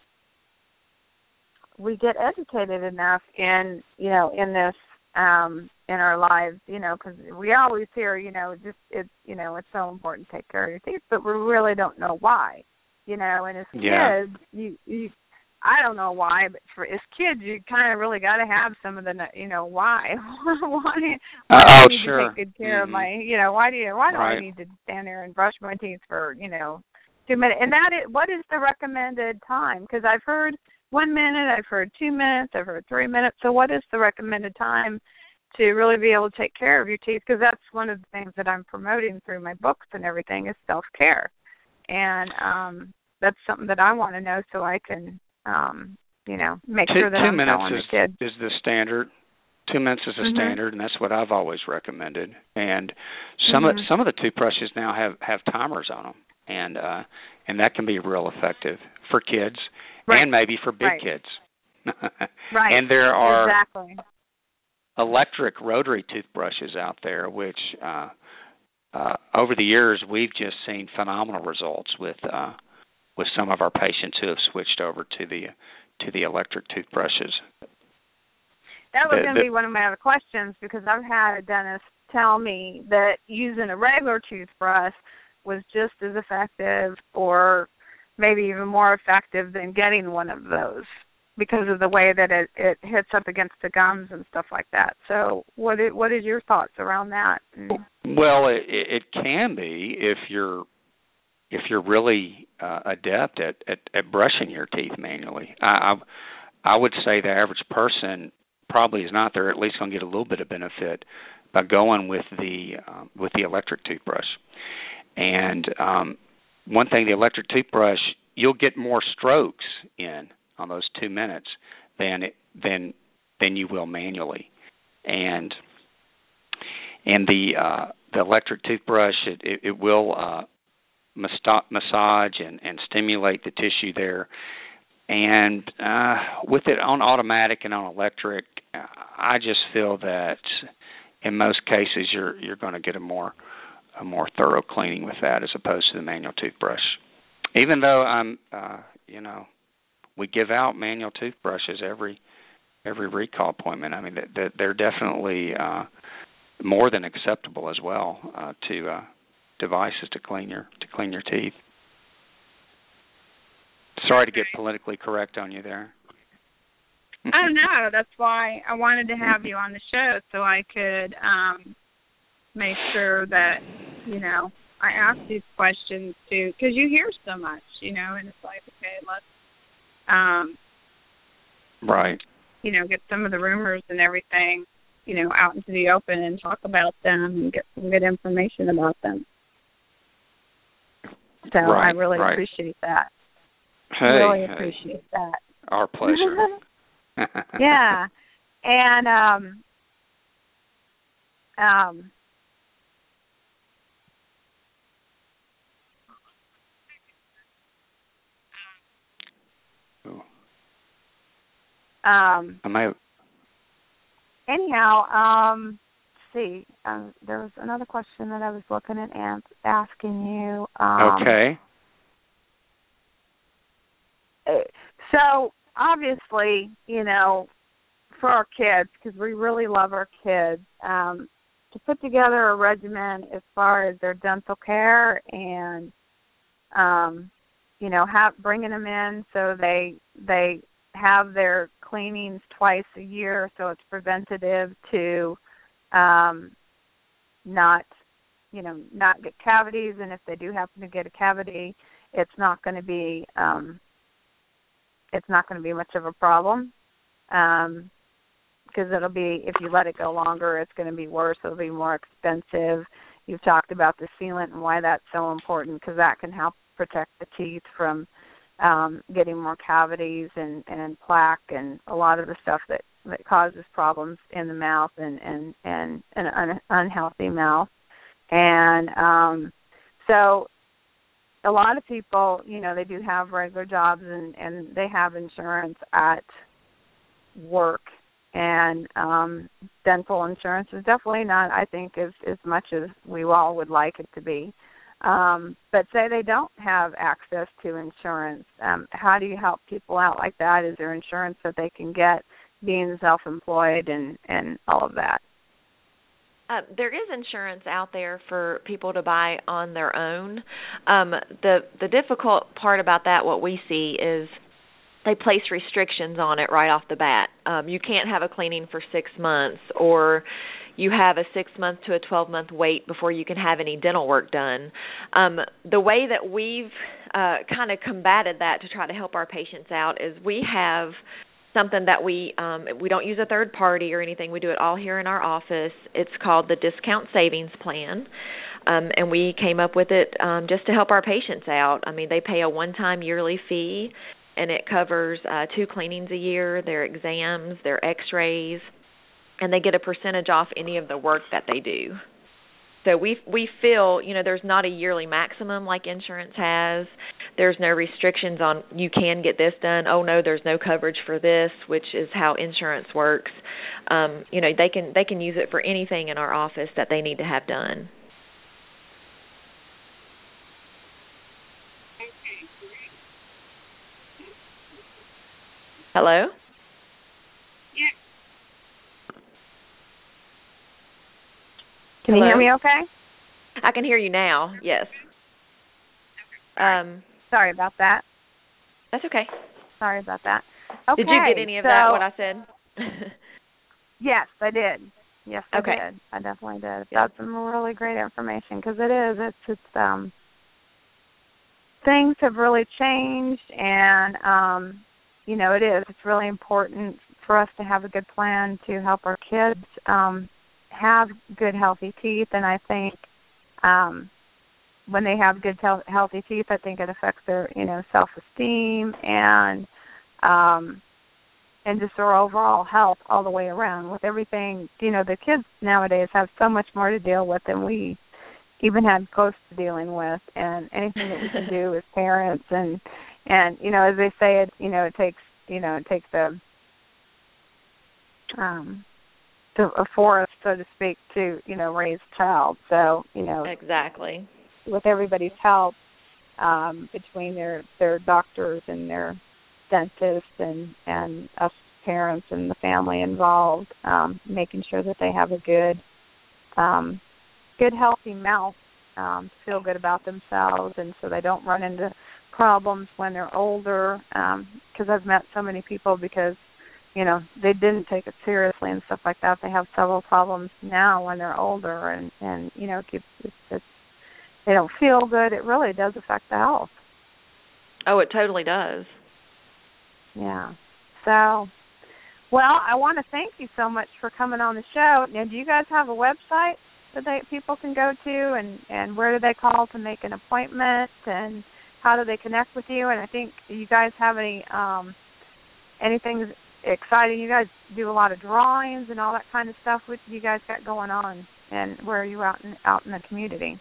we get educated enough in, you know, in this um, in our lives, you know, because we always hear, you know, just it's, you know, it's so important to take care of your teeth, but we really don't know why, you know. And as yeah. kids, you you. I don't know why, but for as kids, you kind of really got to have some of the, you know, why, why, why oh, do I need sure. to take good care mm-hmm. of my, you know, why do you, why do right. I need to stand there and brush my teeth for, you know, two minutes? And that is, what is the recommended time? Because I've heard one minute, I've heard two minutes, I've heard three minutes. So what is the recommended time to really be able to take care of your teeth? Because that's one of the things that I'm promoting through my books and everything is self-care, and um, that's something that I want to know so I can. Um, you know, make two, sure that two I'm minutes telling is, the kid. is the standard. Two minutes is a mm-hmm. standard, and that's what I've always recommended. And some mm-hmm. of some of the toothbrushes now have, have timers on them, and uh, and that can be real effective for kids right. and maybe for big right. kids. right. And there are exactly. electric rotary toothbrushes out there, which uh, uh, over the years we've just seen phenomenal results with. Uh, with some of our patients who have switched over to the to the electric toothbrushes. That was the, going to the, be one of my other questions, because I've had a dentist tell me that using a regular toothbrush was just as effective or maybe even more effective than getting one of those because of the way that it, it hits up against the gums and stuff like that. So what is, what is your thoughts around that? Well, it, it can be if you're if you're really uh, adept at, at, at brushing your teeth manually. I, I I would say the average person probably is not. They're at least going to get a little bit of benefit by going with the um, with the electric toothbrush. And um, one thing, the electric toothbrush, you'll get more strokes in on those two minutes than it, than than you will manually. And and the uh, the electric toothbrush, it, it, it will uh, massage and, and stimulate the tissue there. And uh, with it on automatic and on electric, I just feel that in most cases you're you're going to get a more a more thorough cleaning with that as opposed to the manual toothbrush. Even though I'm, uh, you know, we give out manual toothbrushes every every recall appointment. I mean, they're, they're definitely uh, more than acceptable as well uh, to uh, devices to clean your to clean your teeth. Sorry to get politically correct on you there. Oh no, that's why I wanted to have you on the show so I could um, make sure that, you know, I ask these questions too, because you hear so much, you know, and it's like, okay, let's, um, right, you know, get some of the rumors and everything, you know, out into the open and talk about them and get some good information about them. So right, I really right. appreciate that. Hey, really hey. appreciate that. Our pleasure. Yeah, and um, um, um, I may. Anyhow, um, let's see, um, there was another question that I was looking at and asking you. Um, Okay. So obviously, you know, for our kids, because we really love our kids, um, to put together a regimen as far as their dental care and, um, you know, have bringing them in so they they have their cleanings twice a year, so it's preventative to um, not, you know, not get cavities, and if they do happen to get a cavity, it's not going to be um, it's not going to be much of a problem. Um, because it'll be, if you let it go longer, it's going to be worse. It'll be more expensive. You've talked about the sealant and why that's so important, because that can help protect the teeth from um, getting more cavities and, and plaque and a lot of the stuff that, that causes problems in the mouth and, and, and an un- unhealthy mouth. And um, so a lot of people, you know, they do have regular jobs and, and they have insurance at work. And um, dental insurance is definitely not, I think, as, as much as we all would like it to be. Um, but say they don't have access to insurance, um, how do you help people out like that? Is there insurance that they can get being self-employed and, and all of that? Uh, there is insurance out there for people to buy on their own. Um, the the difficult part about that, what we see, is they place restrictions on it right off the bat. Um, you can't have a cleaning for six months, or you have a six-month to a twelve-month wait before you can have any dental work done. Um, the way that we've uh, kind of combated that to try to help our patients out is we have something that we um, we don't use a third party or anything. We do it all here in our office. It's called the Discount Savings Plan. Um, and we came up with it um, just to help our patients out. I mean, they pay a one-time yearly fee, and it covers uh, two cleanings a year, their exams, their x-rays, and they get a percentage off any of the work that they do. So we we feel, you know, there's not a yearly maximum like insurance has. There's no restrictions on you can get this done. Oh, no, there's no coverage for this, which is how insurance works. Um, you know, they can they can use it for anything in our office that they need to have done. Hello? Yeah. Can Hello? you hear me okay? I can hear you now, yes. Um, Sorry about that. that's okay. Sorry about that. Okay, did you get any of so, that, what I said? Yes, I did. Yes, I okay. did. I definitely did. That's some really great information, because it is. It's, it's, um, things have really changed, and, um, you know, it is. It's really important for us to have a good plan to help our kids um, have good, healthy teeth. And I think um, when they have good, healthy teeth, I think it affects their, you know, self-esteem and um, and just their overall health all the way around. With everything, you know, the kids nowadays have so much more to deal with than we even had close to dealing with. And anything that we can do as parents and And, you know, as they say, it, you know, it takes, you know, it takes a, um, a forest, so to speak, to, you know, raise a child. So, you know, exactly. With everybody's help, um, between their their doctors and their dentists and and us parents and the family involved, um, making sure that they have a good, um, good healthy mouth, um, to feel good about themselves, and so they don't run into problems when they're older. Because um, I've met so many people because, you know, they didn't take it seriously and stuff like that. They have several problems now when they're older, and and you know, it keeps it's, it's, they don't feel good. It really does affect the health. Oh, it totally does. Yeah. So, well, I want to thank you so much for coming on the show. Now, do you guys have a website that they, people can go to, and, and where do they call to make an appointment, and how do they connect with you? And I think you guys have any um, anything exciting. You guys do a lot of drawings and all that kind of stuff. What do you guys got going on, and where are you out in, out in the community?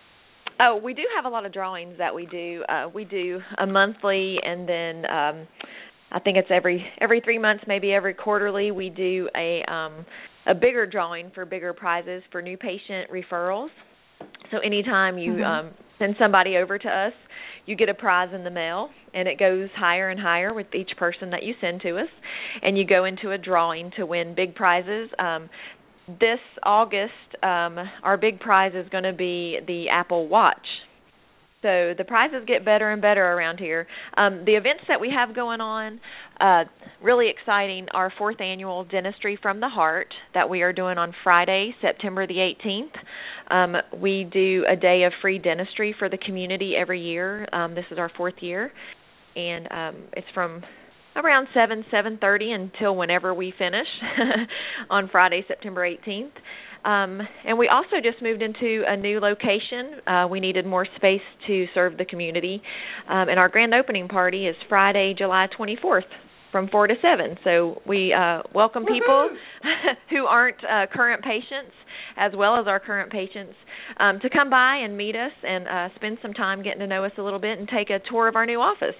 Oh, we do have a lot of drawings that we do. Uh, we do a monthly, and then um, I think it's every every three months, maybe every quarterly. We do a um, a bigger drawing for bigger prizes for new patient referrals. So anytime you mm-hmm. um, send somebody over to us, you get a prize in the mail, and it goes higher and higher with each person that you send to us, and you go into a drawing to win big prizes. Um, This August, um, our big prize is going to be the Apple Watch. So the prizes get better and better around here. Um, the events that we have going on, uh, really exciting, our fourth annual Dentistry from the Heart that we are doing on Friday, September the eighteenth. Um, we do a day of free dentistry for the community every year. Um, this is our fourth year, and um, it's from around seven, seven thirty until whenever we finish on Friday, September eighteenth. Um, and we also just moved into a new location. Uh, we needed more space to serve the community. Um, and our grand opening party is Friday, July twenty-fourth from four to seven. So we uh, welcome people who aren't uh, current patients as well as our current patients um, to come by and meet us and uh, spend some time getting to know us a little bit and take a tour of our new office.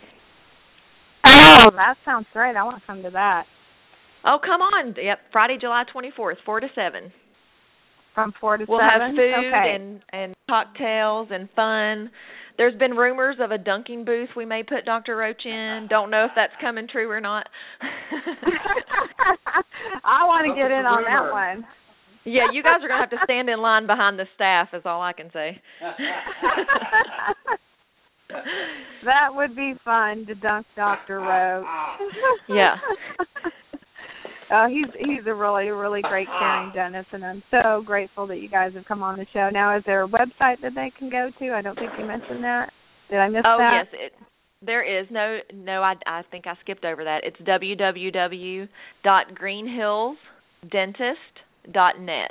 Oh, that sounds great. I want to come to that. Oh, come on. Yep, Friday, July twenty-fourth, four to seven. From four to we'll seven? We'll have food okay. and, and cocktails and fun. There's been rumors of a dunking booth we may put Doctor Roach in. Don't know if that's coming true or not. I want to get in on that one. Yeah, you guys are going to have to stand in line behind the staff is all I can say. That would be fun to dunk Doctor Roach. Yeah. Uh, he's he's a really, really great caring dentist, and I'm so grateful that you guys have come on the show. Now, is there a website that they can go to? I don't think you mentioned that. Did I miss oh, that? Oh, yes. It, there is. No, no. I, I think I skipped over that. It's w w w dot green hills dentist dot net.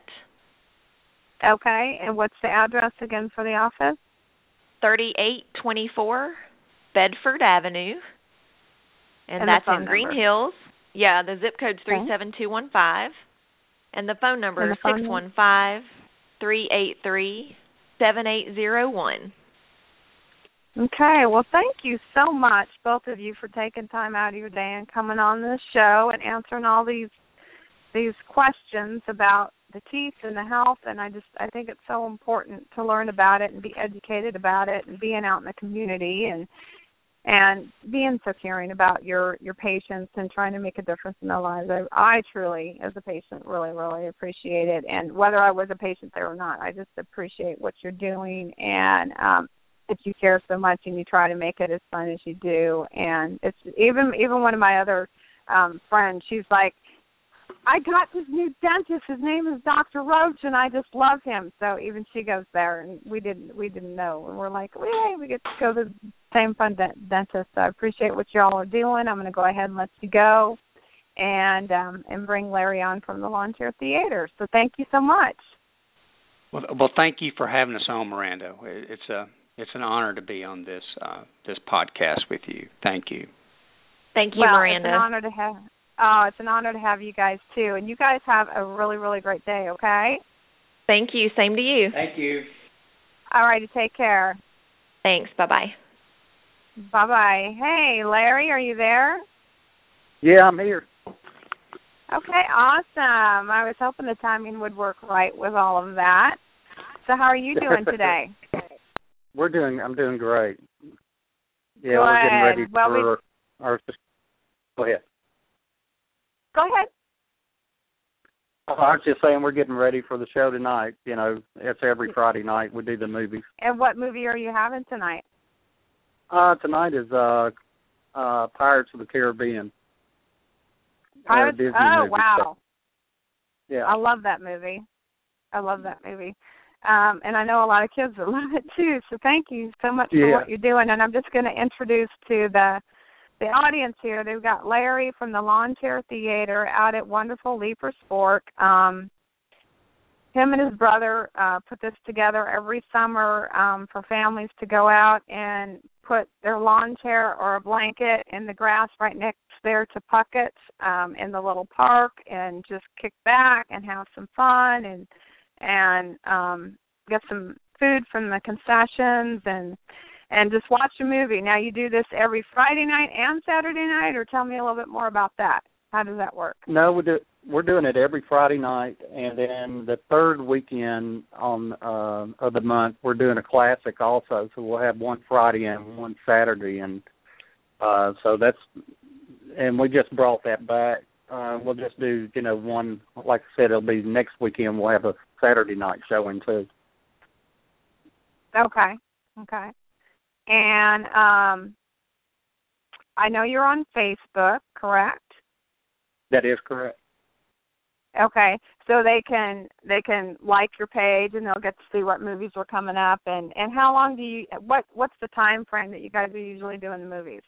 Okay. And what's the address again for the office? thirty-eight twenty-four Bedford Avenue, and, and that's in number. Green Hills. Yeah, the zip code's three seven two one five, and the phone number is six one five, three eight three, seven eight zero one. Okay, well, thank you so much, both of you, for taking time out of your day and coming on this show and answering all these these questions about the teeth and the health. And I just I think it's so important to learn about it and be educated about it and being out in the community and and being so caring about your, your patients and trying to make a difference in their lives. I, I truly, as a patient, really, really appreciate it. And whether I was a patient there or not, I just appreciate what you're doing and um, that you care so much and you try to make it as fun as you do. And it's even even one of my other um, friends, she's like, I got this new dentist. His name is Doctor Roach, and I just love him. So even she goes there, and we didn't we didn't know. And we're like, well, hey, we get to go to the same fun de- dentist. So I appreciate what y'all are doing. I'm going to go ahead and let you go, and um, and bring Larry on from the Lawn Chair Theater. So thank you so much. Well, well, thank you for having us on, Miranda. It's a it's an honor to be on this uh, this podcast with you. Thank you. Thank you, well, Miranda. It's an honor to have. Oh, it's an honor to have you guys, too. And you guys have a really, really great day, okay? Thank you. Same to you. Thank you. All righty. Take care. Thanks. Bye-bye. Bye-bye. Hey, Larry, are you there? Yeah, I'm here. Okay, awesome. I was hoping the timing would work right with all of that. So how are you doing today? We're doing, I'm doing great. Yeah, Good. we're getting ready well, for we... our, go ahead. Go ahead. I was just saying we're getting ready for the show tonight. You know, it's every Friday night we do the movies. And what movie are you having tonight? Uh, tonight is uh, uh, Pirates of the Caribbean. Pirates? Uh, Disney oh, movie. wow. Yeah. I love that movie. I love that movie. Um, and I know a lot of kids that love it too, so thank you so much for yeah. what you're doing. And I'm just going to introduce to the the audience here. They've got Larry from the Lawn Chair Theater out at wonderful Leaper Sport. Um, him and his brother uh, put this together every summer um, for families to go out and put their lawn chair or a blanket in the grass right next there to Puckett's um, in the little park and just kick back and have some fun and and um, get some food from the concessions and and just watch a movie. Now, you do this every Friday night and Saturday night, or tell me a little bit more about that. How does that work? No, we do, we're doing it every Friday night, and then the third weekend on uh, of the month, we're doing a classic also. So we'll have one Friday and one Saturday, and uh, so that's, and we just brought that back. Uh, we'll just do, you know, one, like I said, it'll be next weekend. We'll have a Saturday night showing too. Okay, okay. And um, I know you're on Facebook, correct? That is correct. Okay, so they can they can like your page and they'll get to see what movies are coming up. And, and how long do you what what's the time frame that you guys are usually doing the movies?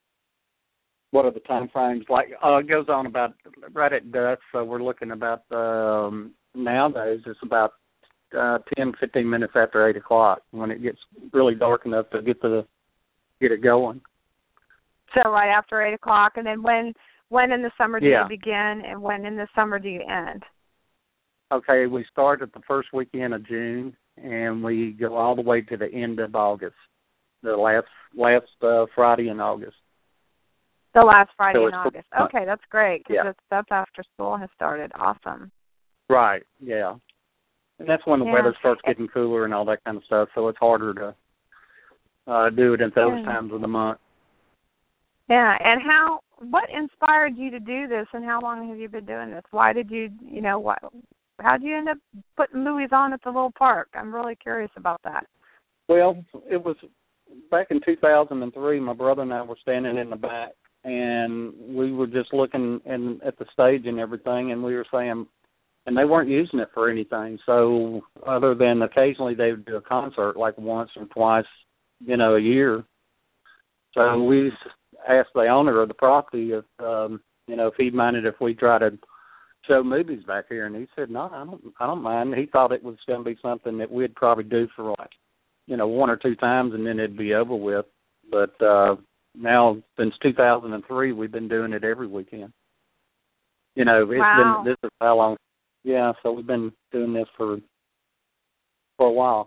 What are the time frames? Like uh, it goes on about right at dusk, so we're looking about um, nowadays it's about uh, ten, fifteen minutes after eight o'clock when it gets really dark enough to get the get it going. So right after eight o'clock, and then when when in the summer do yeah. you begin, and when in the summer do you end? Okay, we start at the first weekend of June, and we go all the way to the end of August, the last last uh, Friday in August. The last Friday so in August. Okay, that's great because yeah. that's, that's after school has started. Awesome. Right. Yeah. And that's when the yeah. weather starts getting cooler and all that kind of stuff, so it's harder to uh, do it at those yeah. times of the month. Yeah, and how, what inspired you to do this, and how long have you been doing this? Why did you, you know, what, how did you end up putting movies on at the little park? I'm really curious about that. Well, it was back in two thousand three, my brother and I were standing in the back, and we were just looking in, at the stage and everything, and we were saying, and they weren't using it for anything. So other than occasionally they would do a concert like once or twice, you know, a year. So we asked the owner of the property if, um, you know, if he'd minded if we try to show movies back here, and he said, no, I don't, I don't mind. He thought it was going to be something that we'd probably do for like, you know, one or two times, and then it'd be over with. But uh, now, since two thousand three, we've been doing it every weekend. You know, it's wow. been, this is how long. Yeah, so we've been doing this for for a while.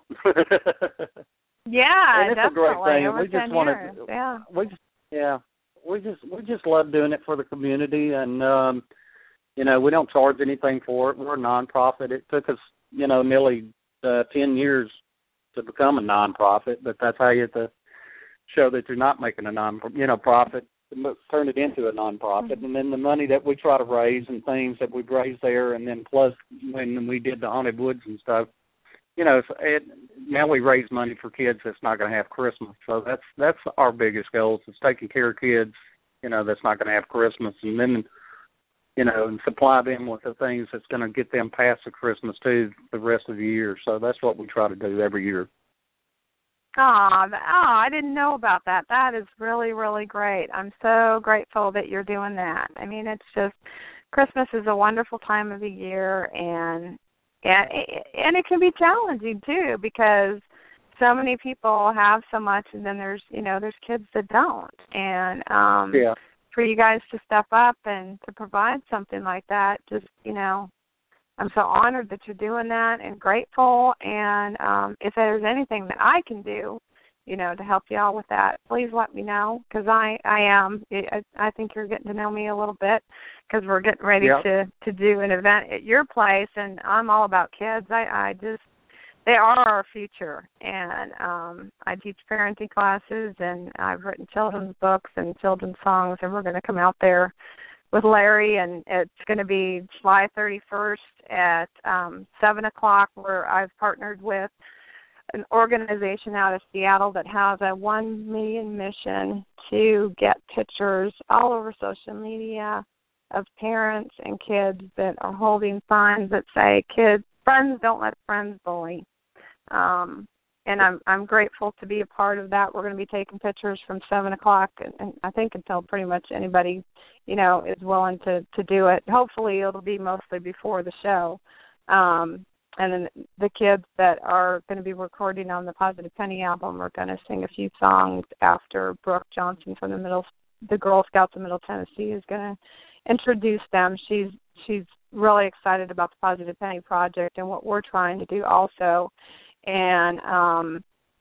yeah, and it's definitely. a great thing. Over we just ten want years. to, yeah, we just, yeah, we just, we just love doing it for the community, and um, you know, we don't charge anything for it. We're a nonprofit. It took us, you know, nearly uh, ten years to become a nonprofit, but that's how you have to show that you're not making a non, you know, profit. Turn it into a nonprofit, mm-hmm. and then the money that we try to raise and things that we've raised there, and then plus when we did the Haunted Woods and stuff, you know, it, now we raise money for kids that's not going to have Christmas. So that's that's our biggest goal is taking care of kids, you know, that's not going to have Christmas, and then, you know, and supply them with the things that's going to get them past the Christmas too the rest of the year. So that's what we try to do every year. Oh, oh, I didn't know about that. That is really, really great. I'm so grateful that you're doing that. I mean, it's just, Christmas is a wonderful time of the year, and and it, and it can be challenging too because so many people have so much, and then there's, you know, there's kids that don't. And um, yeah. for you guys to step up and to provide something like that, just, you know, I'm so honored that you're doing that and grateful. And um, if there's anything that I can do you know, to help you out with that, please let me know, because I, I am. I, I think you're getting to know me a little bit, because we're getting ready yep. to, to do an event at your place, and I'm all about kids. I, I just, they are our future, and um, I teach parenting classes, and I've written children's books and children's songs, and we're going to come out there with Larry, and it's going to be July thirty-first at um, seven o'clock, where I've partnered with an organization out of Seattle that has a one million mission to get pictures all over social media of parents and kids that are holding signs that say, "Kids, friends don't let friends bully." Um, and I'm I'm grateful to be a part of that. We're going to be taking pictures from seven o'clock, and, and I think until pretty much anybody, you know, is willing to, to do it. Hopefully, it'll be mostly before the show. Um, and then the kids that are going to be recording on the Positive Penny album are going to sing a few songs after Brooke Johnson from the Middle, the Girl Scouts of Middle Tennessee is going to introduce them. She's she's really excited about the Positive Penny project and what we're trying to do also. And um,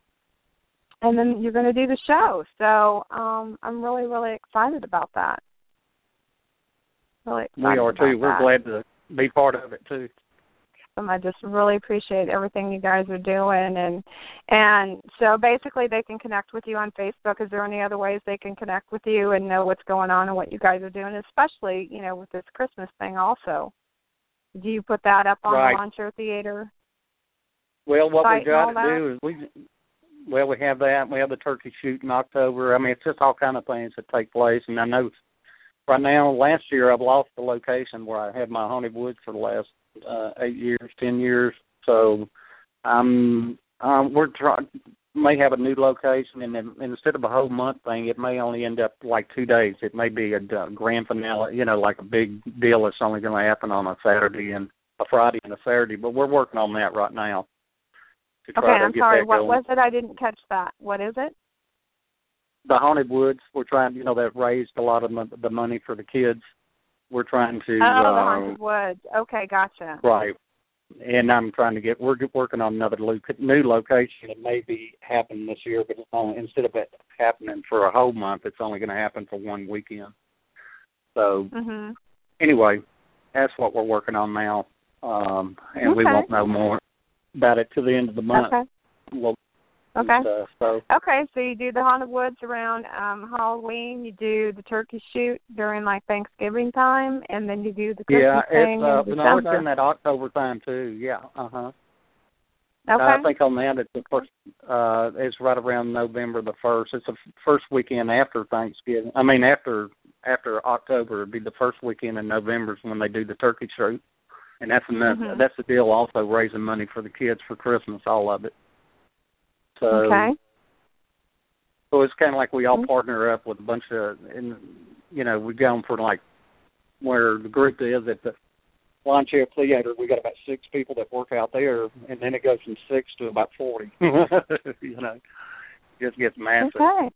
and then you're going to do the show. So um, I'm really, really excited about that. Really excited We are, too. about We're that. glad to be part of it, too. Um, I just really appreciate everything you guys are doing. And and so basically they can connect with you on Facebook. Is there any other ways they can connect with you and know what's going on and what you guys are doing, especially, you know, with this Christmas thing also? Do you put that up on Right. the Lawn Chair Theater? Well, what Site we got and to all that? do is we, well, we have that. We have the turkey shoot in October. I mean, it's just all kind of things that take place. And I know right now, last year, I've lost the location where I had my haunted woods for the last uh, eight years, ten years. So um, um, we're trying, may have a new location, and then instead of a whole month thing, it may only end up like two days. It may be a uh, grand finale, you know, like a big deal that's only going to happen on a Saturday and a Friday and a Saturday. But we're working on that right now. Okay, I'm sorry. What was it? I didn't catch that. What is it? The Haunted Woods. We're trying, you know, that raised a lot of the money for the kids. We're trying to. Oh, uh, the Haunted Woods. Okay, gotcha. Right. And I'm trying to get. We're working on another lo- new location. It may be happen this year, but it's only, instead of it happening for a whole month, it's only going to happen for one weekend. So mm-hmm. anyway, that's what we're working on now, um, and okay. we won't know more about it till the end of the month. Okay. We'll, okay. Uh, so. Okay, so you do the Haunted Woods around um, Halloween. You do the turkey shoot during like Thanksgiving time, and then you do the Christmas yeah, thing it's, uh, in no, December. it's in that October time too. Yeah. Uh huh. Okay. I think on that it's the first. Uh, it's right around November the first. It's the first weekend after Thanksgiving. I mean, after after October, it'd be the first weekend in November is when they do the turkey shoot, and that's enough. Mm-hmm. That's the deal. Also raising money for the kids for Christmas, all of it. So, okay. So it's kind of like we all mm-hmm. partner up with a bunch of, and you know, we go for like where the group is at the Lawn Chair Theater. We got about six people that work out there, and then it goes from six to about forty. you know, it just gets massive. Okay.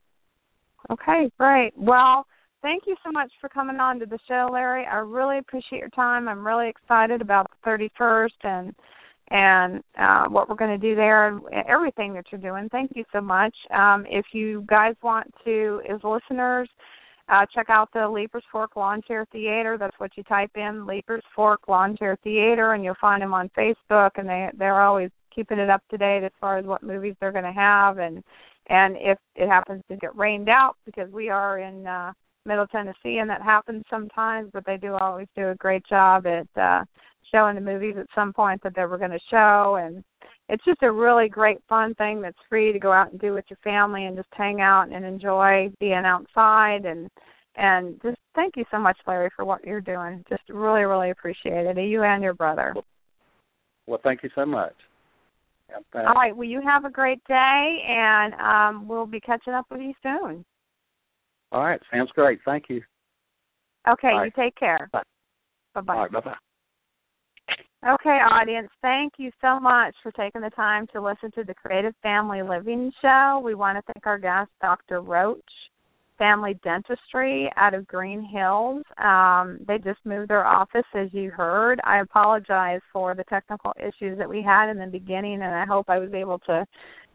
Okay, great. Well, thank you so much for coming on to the show, Larry. I really appreciate your time. I'm really excited about the thirty-first and and uh, what we're going to do there and everything that you're doing. Thank you so much. Um, if you guys want to, as listeners, uh, check out the Leapers Fork Lawn Chair Theater. That's what you type in, Leapers Fork Lawn Chair Theater, and you'll find them on Facebook, and they, they're always keeping it up to date as far as what movies they're going to have. And, and if it happens to get rained out, because we are in uh, Middle Tennessee, and that happens sometimes, but they do always do a great job at uh, showing the movies at some point that they were going to show. And it's just a really great fun thing that's free to go out and do with your family and just hang out and enjoy being outside. And and just thank you so much, Larry, for what you're doing. Just really, really appreciate it, you and your brother. Well, thank you so much. All right, well, you have a great day, and um, we'll be catching up with you soon. All right, sounds great. Thank you. Okay, Bye. you take care. Bye. Bye-bye. All right, bye-bye. Okay, audience, thank you so much for taking the time to listen to the Creative Family Living Show. We want to thank our guest, Doctor Roach, Family Dentistry out of Green Hills. Um, they just moved their office, as you heard. I apologize for the technical issues that we had in the beginning, and I hope I was able to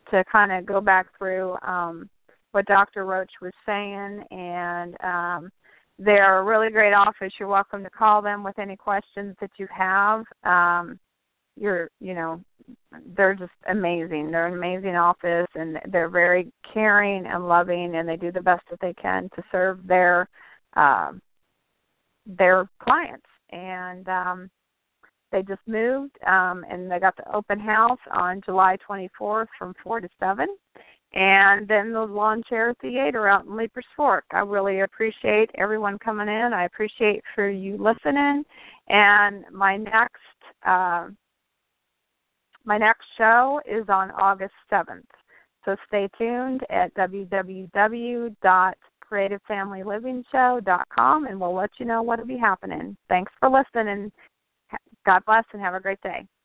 to kind of go back through um, what Doctor Roach was saying, and um, they're a really great office. You're welcome to call them with any questions that you have. Um, you're, you know, they're just amazing. They're an amazing office, and they're very caring and loving, and they do the best that they can to serve their uh, their clients. And um, they just moved, um, and they got the open house on July twenty-fourth from four to seven. And then the Lawn Chair Theater out in Leapers Fork. I really appreciate everyone coming in. I appreciate for you listening. And my next uh, my next show is on August seventh. So stay tuned at w w w dot creative family living show dot com, and we'll let you know what will be happening. Thanks for listening. God bless and have a great day.